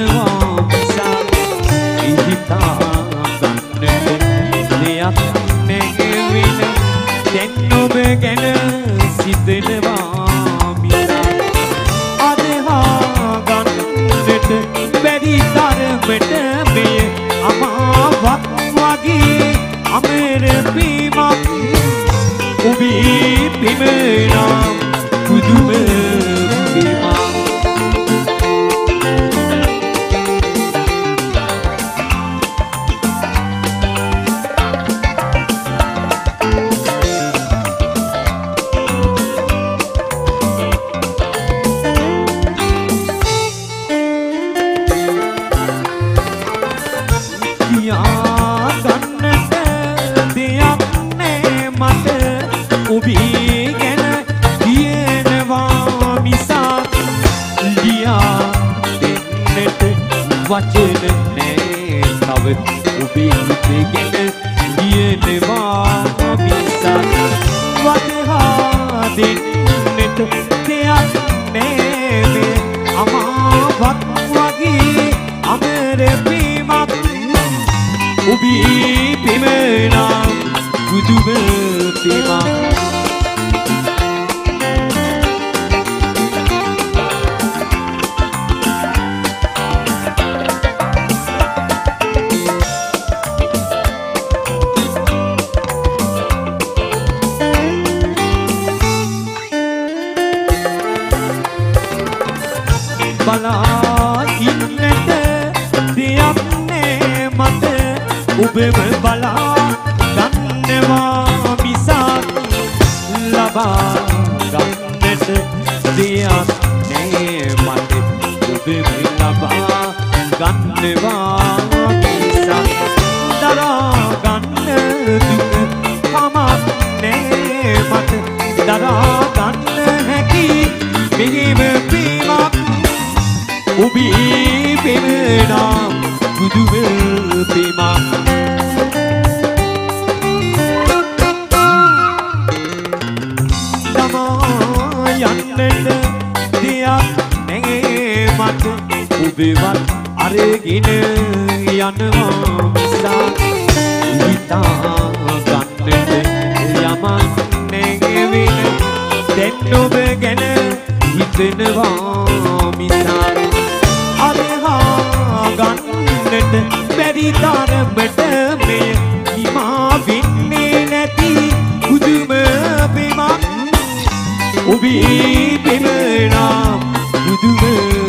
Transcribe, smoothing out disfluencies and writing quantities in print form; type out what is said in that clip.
යනවා මිසා හිතා ගන්නට දෙයක් නැගෙවින දැන් ඔබ ගැන සිතනවා මිසා අදහා ගන්නට බැරි තරමට මෙය අමාවක් වගේ අමර පීමක් ඔබේ පිමනම් පුදුම පීමක් වචන නෑ තව ඔබේ හිතගෙන කියනවා මිසා වදහා දෙන්නට දෙයක් නෑ මේ අමාවක් වගේ අමර පීමක් ඔබේ පිමනම් පුදුම පීමක් බලා ඉන්නට දෙයක් නෑ මට ඔබව බලා ගන්නවා මිසක් ලබා ගන්නට දෙයක් නෑ මට ඔබව ලබා ගන්නවා මිසක් දරා ගන්න දුක කමක් නෑ මට දරා ගන්න හැකි මෙහෙම ප්‍රේමක් ඔබේ පෙමනම් පුදුම පෙමක් තමා යන්නට දෙයක් නැගේ මට ඔබවත් අරගෙන යනවා මිසා හිතා ගන්නට යමක් නැගෙවෙන දැන් ඔබ ගැන හිතනවා මිසා ගන්නට බැරි තරමට මෙය හිමා වෙන්නේ නැති පුදුම පෙමක් ඔබේ පෙමනම් පුදුම